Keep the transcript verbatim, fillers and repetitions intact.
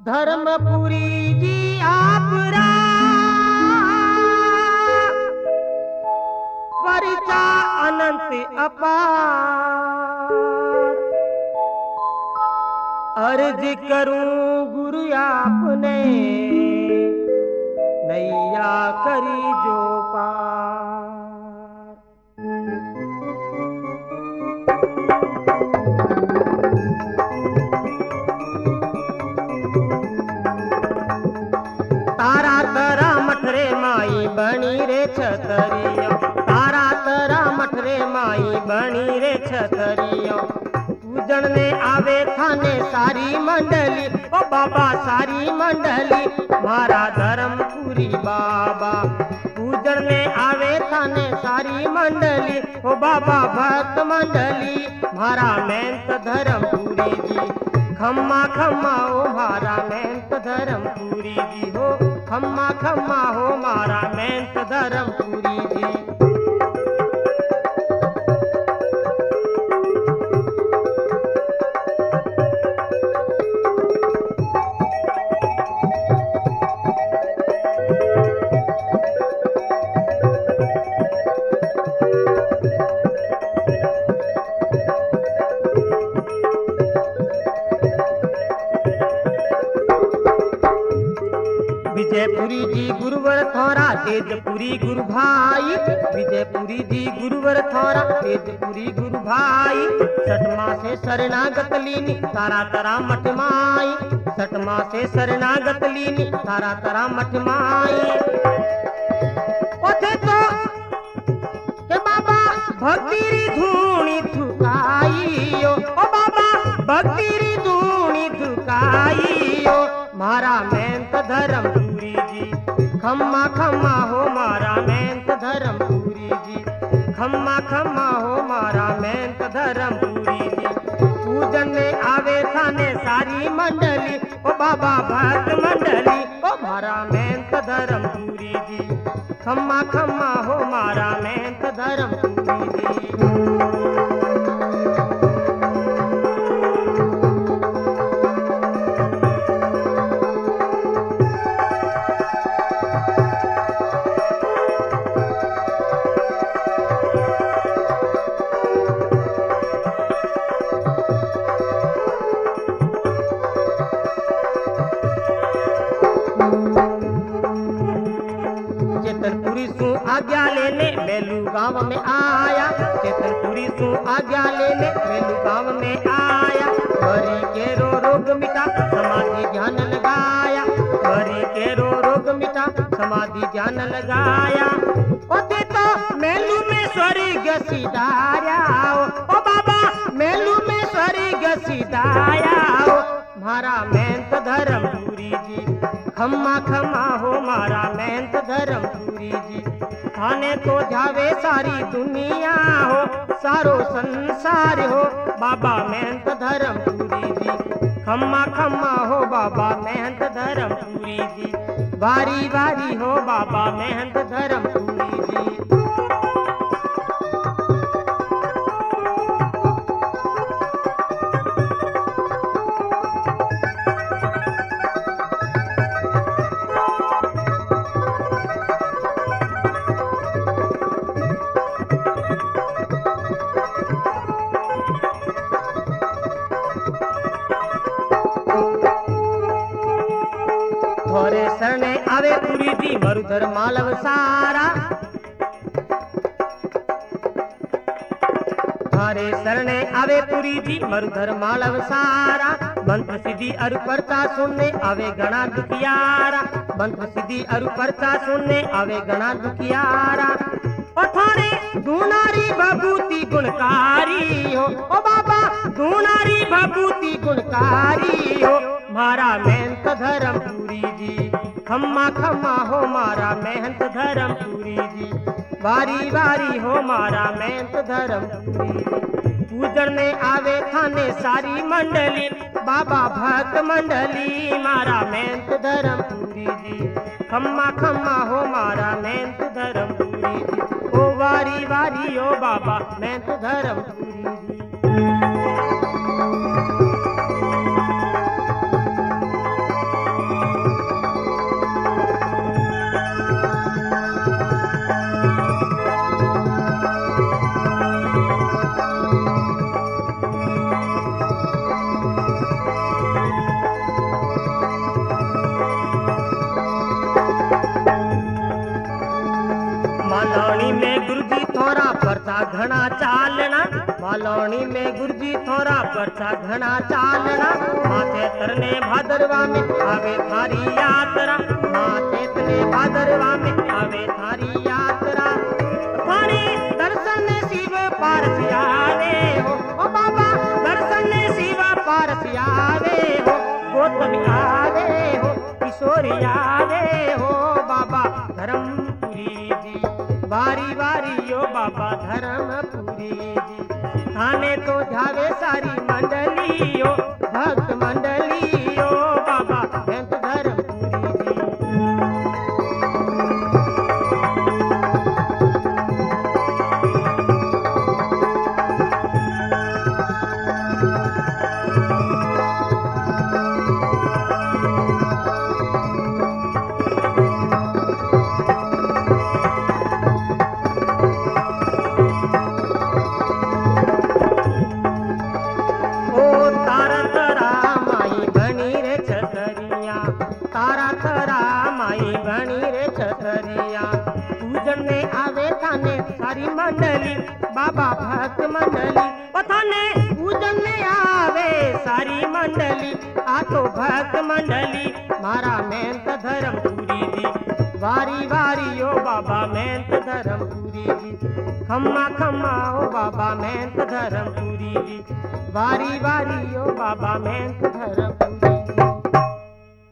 धर्मपुरी जी आपरा परिचा अनंत अपार। अर्ज करूं गुरु आपने नैया करी जो पार। तारा तरा मठरे माई बनी रे छतरियो, तारा तरा मठरे माई बनी रे छतरियो। पूजन ने आवे थाने सारी मंडली, ओ बाबा सारी मंडली मारा धर्मपुरी बाबा। पूजन ने आवे थाने सारी मंडली, ओ बाबा भक्त मंडली मारा मेहनत धर्मपुरी जी। खम्मा खम्मा हो मारा मेहनत धर्मपुरी जी हो, खम्मा खम्मा हो मारा मेहनत धर्मपुरी जी। विजयपुरी जी गुरुवर थोरा तेजपुरी गुरु भाई, विजयपुरी जी गुरुवर थोरा तेजपुरी गुरु भाई। सटमा से शरणागत लीनी तारा तारा मठ माई, सटमा से शरणागत लीनी तारा तारा मठ माई। ओथे तो के बाबा भक्ति री धूनी थुकाइयो, ओ बाबा भक्ति री धूनी थुकाइयो मारा मेहनत धर्मपुरी जी। खम्मा खम्मा हो मारा मेहनत धर्मपुरी जी, खम्मा खम्मा हो मारा मेहनत धर्मपुरी जी। पूजन में आवे थाने सारी मंडली, ओ बाबा भक्त मंडली ओ मारा मेहनत धर्मपुरी जी। खम्मा खम्मा हो मारा मेहनत धर्मपुरी जी। चेतनपुरी सु आज्ञा लेने मेलू गांव में आया, चेतनपुरी सु आज्ञा लेने मेलू गांव में आया। मरी के रो रोग मिटा समाधि ध्यान लगाया, मरी के रो रोग मिटा समाधि ध्यान लगाया। ओते तो मेलू में स्वर्ग सिधाया, ओ बाबा मेलू में स्वर्ग सिधाया मारा मेहनत धर्मपुरी जी। खम्मा खम्मा हो मारा मेहनत धर्मपुरी जी। थाने तो जावे सारी दुनिया हो, सारो संसार हो बाबा मेहनत धर्मपुरी जी। खम्मा खम्मा हो बाबा मेहनत धर्मपुरी जी, बारी बारी हो बाबा मेहनत धर्मपुरी जी। थोरे शरणे आवे पुरी जी मरुधर मालव सारा, थारे शरणे आवे पुरी जी मरुधर मालव सारा। मंत्र सिद्धि अरु परता सुनने आवे गणा दुखियारा, मंत्र सिद्धि अरु परता सुनने आवे गणा दुखियारा। ओ थारे दूनारी भभूति गुणकारी हो, ओ बाबा दूनारी भभूति गुणकारी हो मारा मेहनत धर्मपुरी जी। खम्मा खम्मा हो मारा मेहनत धर्मपुरी जी, बारी बारी हो मारा मेहनत धर्मपुरी जी। पूजन में आवे थाने सारी मंडली, बाबा भक्त मंडली मारा मेहनत धर्मपुरी जी। खम्मा खम्मा हो मारा मेहनत धर्मपुरी जी, ओ वारी वारी ओ बाबा मेहनत धर्मपुरी जी। मालौनी में गुरुजी थोड़ा परसा घना चालना, मालौनी में गुरुजी थोड़ा परसा घना चालना। माथे तरने भादरवा में आवे थारी यात्रा, माथे तने भादरवा में आवे थारी यात्रा। थाने दर्शन शिव पारस आवे हो, ओ बाबा दर्शन शिव पारस आवे हो। गौतम आवे हो, किशोरी आवे हो, बाबा धर्मपुरी जी। वारी वारी यो बाबा धर्मपुरी जी। थाने तो जावे सारी मंडली यो, भक्त मंडली यो, बाबा महंत धर्मपुरी जी। तारा तारा माई बनी रे छतरिया, पूजन में आवे थाने सारी मंडली, बाबा भक्त मंडली। ओ थाने पूजन में आवे सारी मंडली, आ तो भक्त मंडली मारा मेहनत धर्मपुरी जी। वारी वारी ओ बाबा मेहनत धर्मपुरी जी। खम्मा खम्मा ओ बाबा मेहनत धर्मपुरी जी। वारी वारी ओ बाबा मेहनत धर्मपुरी।